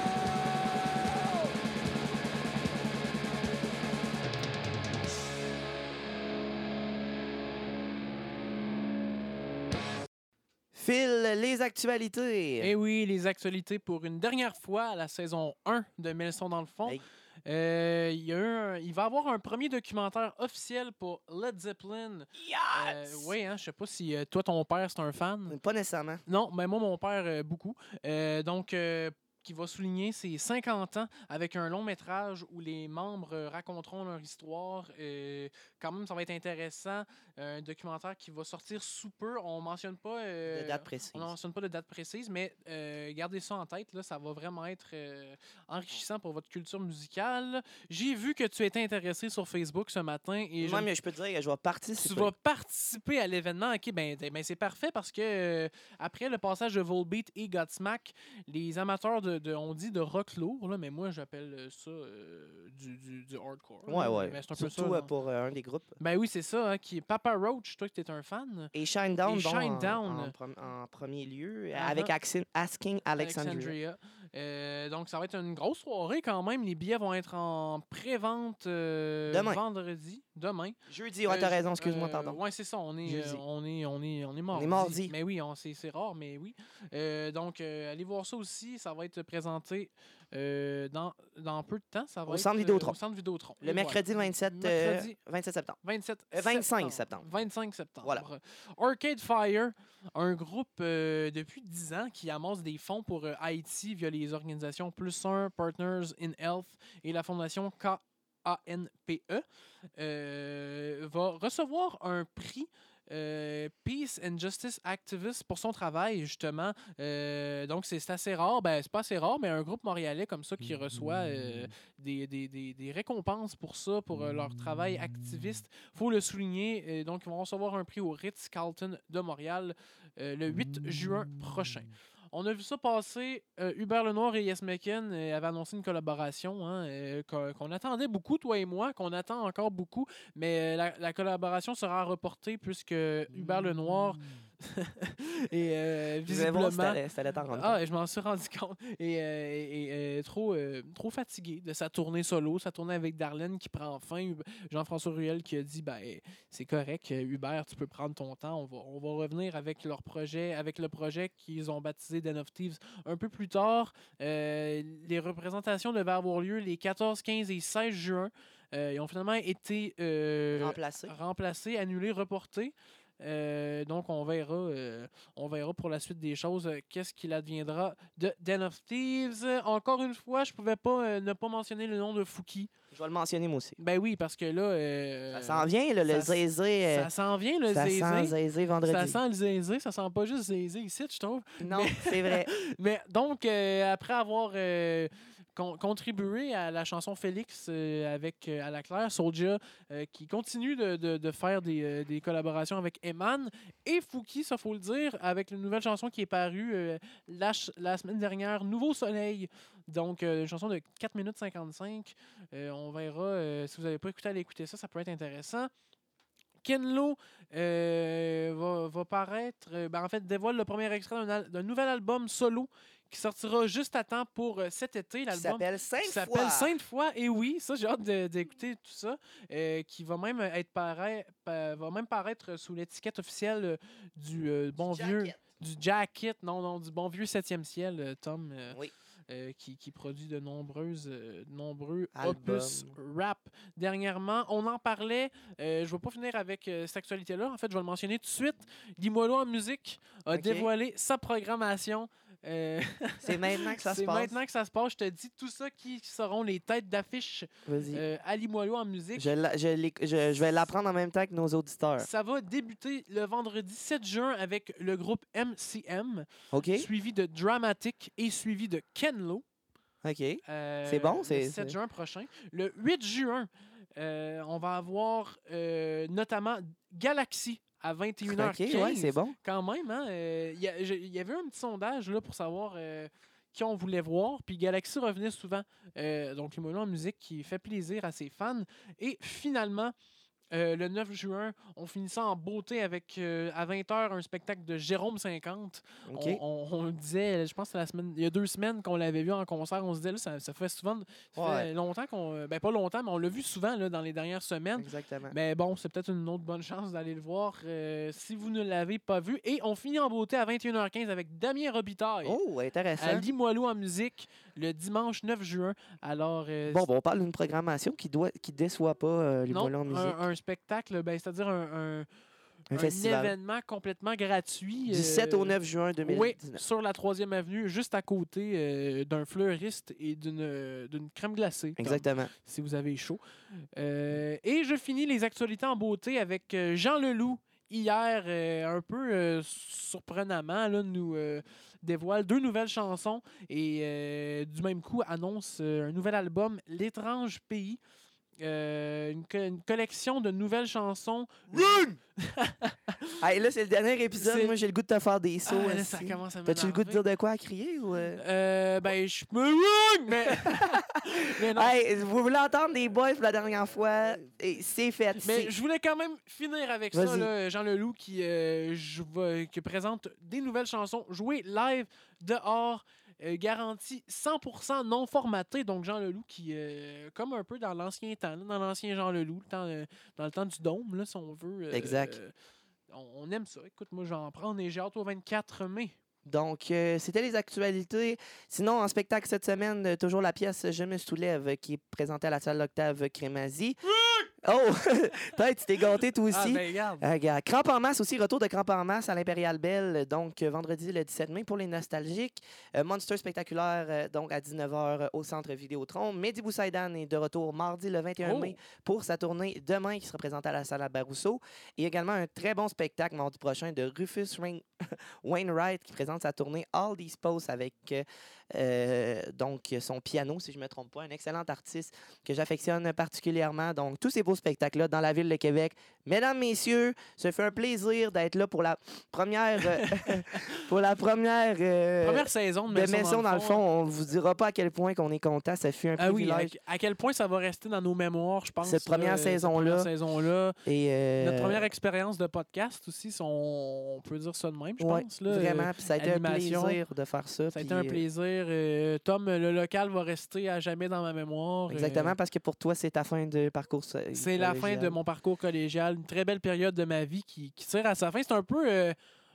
Phil, les actualités. Et oui, les actualités pour une dernière fois à la saison un de Mets le son dans le fond. Hey. Euh, il, y a eu un- il va y avoir un premier documentaire officiel pour Led Zeppelin. Yes! oui, hein, je sais pas si euh, toi, ton père, c'est un fan. Pas nécessairement. Non, mais moi, mon père, euh, beaucoup. Euh, donc, euh, qui va souligner ses cinquante ans avec un long métrage où les membres euh, raconteront leur histoire. Euh, quand même, ça va être intéressant. Un documentaire qui va sortir sous peu. On mentionne pas... euh, De date précise. On ne mentionne pas de date précise, mais euh, gardez ça en tête. Là, ça va vraiment être euh, enrichissant pour votre culture musicale. J'ai vu que tu étais intéressé sur Facebook ce matin. Et je Moi, mais je peux te dire que je vais participer. tu vas participer à l'événement. OK, ben, ben c'est parfait parce que euh, après le passage de Volbeat et Godsmack, les amateurs de, de- on dit de rock lourd, là, mais moi j'appelle ça euh, du, du, du hardcore. Ouais, là. ouais. Ben, c'est un peu Surtout ça. euh, là. pour euh, un des groupes. Ben oui, c'est ça. Hein, qui est Papa Roach, toi que t'es un fan. Et Shine Down, Et bon, Shine en, Down. En, prom- en premier lieu, Uh-huh. avec Axin- Asking Alexandria. Alexandria. Euh, donc, ça va être une grosse soirée quand même. Les billets vont être en pré-vente euh, Demain. vendredi, demain. Jeudi, ouais, Euh, t'as je- raison, excuse-moi, euh, pardon. Ouais, c'est ça. On est, Jeudi. euh, on est, on est, on est mardi. mardi. Mais oui, on, c'est, c'est rare, mais oui. Euh, donc, euh, allez voir ça aussi. Ça va être présenté euh, dans, dans peu de temps. Ça va Au être, Centre euh, Vidéotron. au Centre Vidéotron. Le Et mercredi voilà. vingt-sept, euh, Mercredi vingt-sept septembre. vingt-sept Euh, vingt-cinq septembre. vingt-cinq septembre. Voilà. Arcade Fire, un groupe euh, depuis dix ans qui amasse des fonds pour euh, Haïti via les organisations Plus un, Partners in Health et la fondation K A N P E, euh, va recevoir un prix euh, Peace and Justice Activist pour son travail, justement. Euh, donc, c'est c'est assez rare. Ben, c'est pas assez rare, mais un groupe montréalais comme ça qui reçoit euh, des, des, des, des récompenses pour ça, pour euh, leur travail activiste. Il faut le souligner. Euh, donc, ils vont recevoir un prix au Ritz-Carlton de Montréal euh, le huit juin prochain. On a vu ça passer. Euh, Hubert Lenoir et Yes Mecken euh, avaient annoncé une collaboration hein, euh, qu'on qu'on attendait beaucoup, toi et moi, qu'on attend encore beaucoup, mais euh, la, la collaboration sera reportée puisque Hubert Lenoir et euh, Je voulais voir si visiblement... t'allais si t'allais t'en rendre compte. Ah, je m'en suis rendu compte. Et, euh, et, euh, trop, euh, trop fatigué de sa tournée solo, sa tournée avec Darlene qui prend fin. Jean-François Ruel qui a dit ben, c'est correct, Hubert, tu peux prendre ton temps. On va, on va revenir avec leur projet, avec le projet qu'ils ont baptisé Den of Thieves un peu plus tard. Euh, les représentations devaient avoir lieu les quatorze, quinze et seize juin. Euh, ils ont finalement été euh, Remplacé. remplacés, annulés, reportés. Euh, donc, on verra, euh, on verra pour la suite des choses euh, qu'est-ce qu'il adviendra de Den of Thieves. Encore une fois, je pouvais pas euh, ne pas mentionner le nom de Fouki. Je vais le mentionner, moi aussi. Ben oui, parce que là... euh, Ça s'en vient, là, le ça- zézé. euh, Ça s'en vient, le ça zézé. sent zézé vendredi. Ça sent le zézé. Ça sent pas juste zézé ici, je trouve. Non, c'est vrai. Mais donc, euh, après avoir euh, con- contribué à la chanson Félix euh, avec euh, à la Claire, Soulja, euh, qui continue de, de- de faire des, euh, des collaborations avec Eman et Fouki, ça faut le dire, avec une nouvelle chanson qui est parue euh, la, ch- la semaine dernière, Nouveau Soleil. Donc, euh, une chanson de quatre minutes cinquante-cinq. Euh, on verra, euh, si vous n'avez pas écouté, allez écouter ça, ça peut être intéressant. Ken Lo euh, va, va paraître, euh, ben, en fait, dévoile le premier extrait d'un, al- d'un nouvel album solo qui sortira juste à temps pour euh, cet été. Qui L'album s'appelle Cinq qui fois. s'appelle Sainte Fois. Et oui, ça, j'ai hâte de- d'écouter tout ça. euh, qui va même être parai- pa- va même paraître sous l'étiquette officielle euh, du euh, bon vieux. Jacket. Du Jacket, non, non, du bon vieux septième ciel, euh, Tom. euh, Oui. euh, qui, qui produit de nombreuses, euh, de nombreux Albums. opus rap. Dernièrement, on en parlait. euh, je ne vais pas finir avec euh, cette actualité-là. En fait, je vais le mentionner tout de suite. Limoilo en musique a Ok. dévoilé sa programmation. Euh, C'est maintenant que ça se c'est passe. maintenant que ça se passe. Je te dis tout ça qui seront les têtes d'affiche Vas-y. euh, à Limoilo en musique. Je, la- je l'ai- je- je vais l'apprendre en même temps que nos auditeurs. Ça va débuter le vendredi sept juin avec le groupe M C M, OK? suivi de Dramatic et suivi de Ken Lo. OK. Euh, C'est bon, le c'est- sept c'est- juin prochain. Le huit juin, euh, on va avoir euh, notamment Galaxy à vingt et une heures quinze. OK, ouais, c'est bon. Quand même, hein? euh, Il y, a- je- il y avait un petit sondage là, pour savoir euh, qui on voulait voir. Puis Galaxy revenait souvent. Euh, donc, le en musique qui fait plaisir à ses fans. Et finalement, euh, le neuf juin, on finit ça en beauté avec, euh, à vingt heures, un spectacle de Jérôme cinquante. OK. On, on- on le disait, je pense que c'est la semaine, il y a deux semaines qu'on l'avait vu en concert. On se disait, là, ça, ça fait souvent, ça fait Ouais. longtemps qu'on. Ben, pas longtemps, mais on l'a vu souvent là, dans les dernières semaines. Exactement. Mais bon, c'est peut-être une autre bonne chance d'aller le voir euh, si vous ne l'avez pas vu. Et on finit en beauté à vingt et une heures quinze avec Damien Robitaille Oh, intéressant. à Limoilou en musique le dimanche neuf juin. Alors, euh, Bon, ben, on parle d'une programmation qui doit qui déçoit pas euh, les non, moellons de musique. un, un spectacle, ben, c'est-à-dire un, un- Un un festival. événement complètement gratuit. Du sept au euh, neuf juin deux mille Oui, dix-neuf. sur la troisième avenue, juste à côté euh, d'un fleuriste et d'une euh, d'une crème glacée. Tom, Exactement. si vous avez chaud. Euh, et je finis les actualités en beauté avec euh, Jean Leloup. Hier, euh, un peu euh, surprenamment, là, nous euh, dévoile deux nouvelles chansons et euh, du même coup annonce euh, un nouvel album, L'étrange pays. Euh, une, co- une collection de nouvelles chansons. Hey, là, c'est le dernier épisode. C'est- Moi, j'ai le goût de te faire des sauts. Ah, là, esti. ça commence à T'as-tu le goût de m'énerver. dire de quoi à crier ou. euh? Euh, ben, je me mais... mais non. Hey, vous voulez entendre des boys pour la dernière fois? Et c'est fait. Mais c'est- je voulais quand même finir avec ça, Vas-y. là, Jean Leloup qui, euh, jou- va- qui présente des nouvelles chansons jouées live dehors, euh, garantie cent pour cent non formaté. Donc Jean Leloup qui, euh, comme un peu dans l'ancien temps, là, dans l'ancien Jean Leloup, le temps, euh, dans le temps du dôme, là, si on veut. euh, Exact. euh, on, on aime ça. Écoute, moi, j'en prends. Et j'ai hâte au vingt-quatre mai. Donc, euh, c'était les actualités. Sinon, en spectacle cette semaine, euh, toujours la pièce Je me soulève euh, qui est présentée à la salle d'Octave Crémazie. Oh! Peut-être tu t'es gâté toi aussi. Ah, ben, regarde. Euh, gars, Crampe en masse aussi, retour de Crampe en masse à l'Impérial Belle, donc euh, vendredi le dix-sept mai pour les nostalgiques. Euh, Monster spectaculaire, euh, donc à dix-neuf heures au centre Vidéotron. Mehdi Boussaïdan est de retour mardi le vingt et un Oh. mai pour sa tournée demain qui sera présentée à la salle à Barousseau. Et également un très bon spectacle mardi prochain de Rufus Rain- Wainwright qui présente sa tournée All These Posts avec euh, euh, donc son piano, si je ne me trompe pas, un excellent artiste que j'affectionne particulièrement. Donc, tous ces beaux spectacles-là dans la ville de Québec. Mesdames, messieurs, ça fait un plaisir d'être là pour la première euh, pour la première, euh, Première saison de de Maison, Maison dans le fond. On ne vous dira pas à quel point qu'on est content. Ça fut un Ah oui, à, privilège. à quel point ça va rester dans nos mémoires, je pense. Cette première là, saison-là. Cette première saison-là. Et, euh, Notre première expérience de podcast aussi, si on, on peut dire ça de même, je ouais, pense. Là. vraiment. Puis ça a été un animation. plaisir de faire ça. Ça a puis, été un euh, plaisir. Euh, Tom, le local va rester à jamais dans ma mémoire. Exactement, Euh, parce que pour toi, c'est ta fin de parcours. so- c'est la fin collégial. de mon parcours collégial. Une très belle période de ma vie qui, qui tire à sa fin. C'est un peu, euh,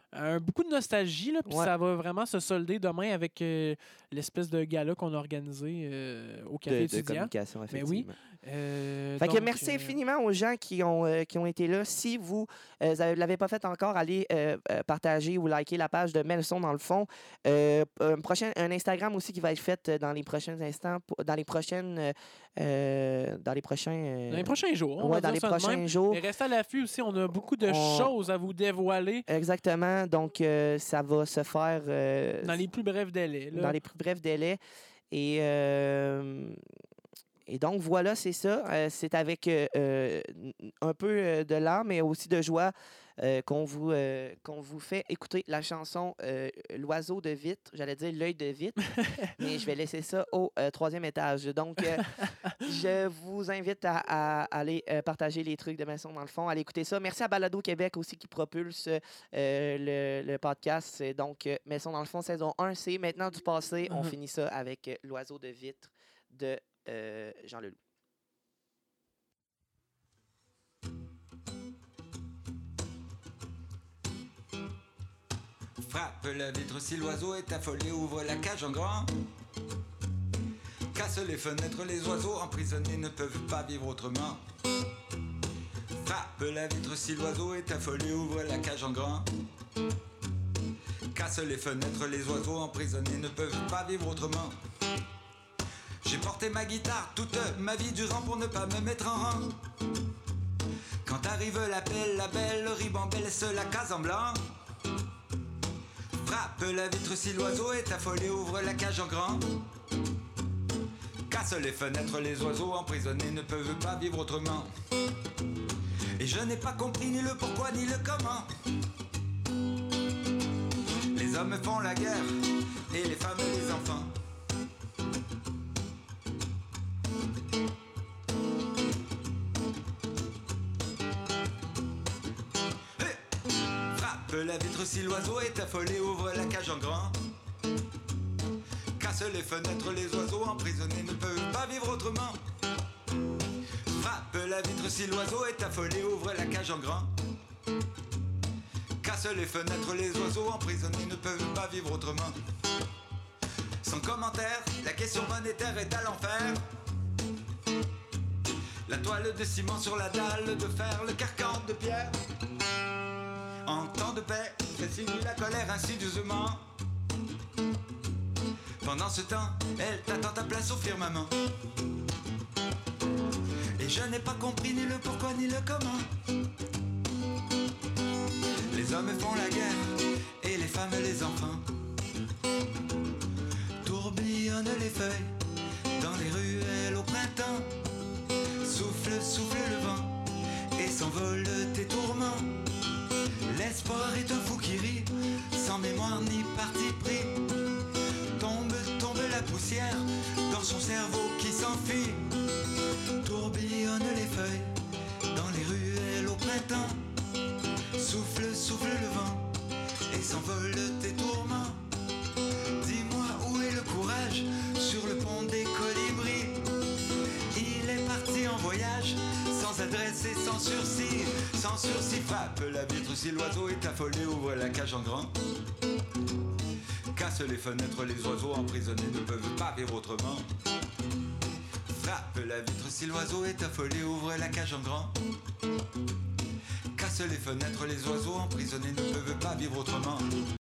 un, beaucoup de nostalgie, là, puis Ouais. ça va vraiment se solder demain avec euh, l'espèce de gala qu'on a organisé euh, au de, café de étudiant. communication, Mais oui. effectivement. Euh, Fait que donc, merci euh, infiniment aux gens qui ont, euh, qui ont été là. Si vous ne l'avez pas fait encore, allez euh, euh, partager ou liker la page de Mets le son dans le fond. Euh, un, prochain, un Instagram aussi qui va être fait dans les prochains instants, pour- dans les prochaines... euh, euh, dans les prochains... euh, Dans les prochains jours. on ouais, va dans dire les ça de prochains même. jours. Mais restez à l'affût aussi, on a beaucoup de On- choses à vous dévoiler Exactement. Donc, euh, ça va se faire... euh, dans les plus brefs délais. là. dans les plus brefs délais. Et, euh, et donc, voilà, c'est ça. Euh, c'est avec euh, euh, un peu euh, de larmes, mais aussi de joie euh, qu'on vous, euh, qu'on vous fait écouter la chanson euh, L'oiseau de vitre. J'allais dire L'œil de vitre, mais je vais laisser ça au euh, troisième étage. Donc, euh, je vous invite à, à aller euh, partager les trucs de Maison dans le fond, aller écouter ça. Merci à Balado Québec aussi qui propulse euh, le, le podcast. C'est donc euh, Maison dans le fond, saison un, c'est maintenant du passé. On Mhm. finit ça avec euh, L'oiseau de vitre de euh, Jean Leloup. Frappe la vitre si l'oiseau est affolé, ouvre la cage en grand. Casse les fenêtres, les oiseaux emprisonnés ne peuvent pas vivre autrement. Frappe la vitre si l'oiseau est affolé, ouvre la cage en grand. Casse les fenêtres, les oiseaux emprisonnés ne peuvent pas vivre autrement. J'ai porté ma guitare toute ma vie durant pour ne pas me mettre en rang. Quand arrive l'appel, la belle ribambelle laisse la case en blanc. Frappe la vitre si l'oiseau est affolé, ouvre la cage en grand. Casse les fenêtres, les oiseaux emprisonnés ne peuvent pas vivre autrement. Et je n'ai pas compris ni le pourquoi ni le comment. Les hommes font la guerre et les femmes les enfants. Frappe la vitre si l'oiseau est affolé, ouvre la cage en grand. Casse les fenêtres, les oiseaux emprisonnés ne peuvent pas vivre autrement. Frappe la vitre si l'oiseau est affolé, ouvre la cage en grand. Casse les fenêtres, les oiseaux emprisonnés ne peuvent pas vivre autrement. Sans commentaire, la question monétaire est à l'enfer. La toile de ciment sur la dalle de fer, le carcan de pierre. En temps de paix, fait signe la colère insidieusement. Pendant ce temps, elle t'attend ta place au firmament. Et je n'ai pas compris ni le pourquoi ni le comment. Les hommes font la guerre et les femmes les enfants. Tourbillonnent les feuilles dans les ruelles au printemps. Souffle, souffle le vent et s'envolent tes tourments. L'espoir est un fou qui rit, sans mémoire ni parti pris. Tombe, tombe la poussière dans son cerveau qui s'enfuit. Tourbillonnent les feuilles dans les ruelles au printemps. Souffle, souffle le vent et s'envolent tes tourments. Dis-moi où est le courage sur le pont des colibris. Il est parti en voyage sans adresse et sans sursis. Sans sursis, frappe la vitre si l'oiseau est affolé, ouvre la cage en grand. Casse les fenêtres, les oiseaux emprisonnés ne peuvent pas vivre autrement. Frappe la vitre si l'oiseau est affolé, ouvre la cage en grand. Casse les fenêtres, les oiseaux emprisonnés ne peuvent pas vivre autrement.